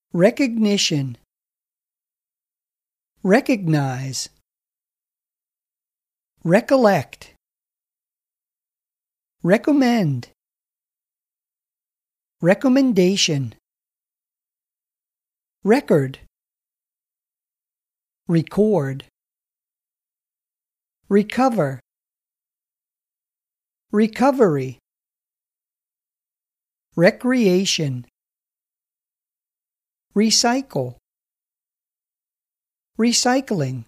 recognition, recognize, recollect, recommend, recommendation, record, record, recover, recovery, recreation, recycle, recycling,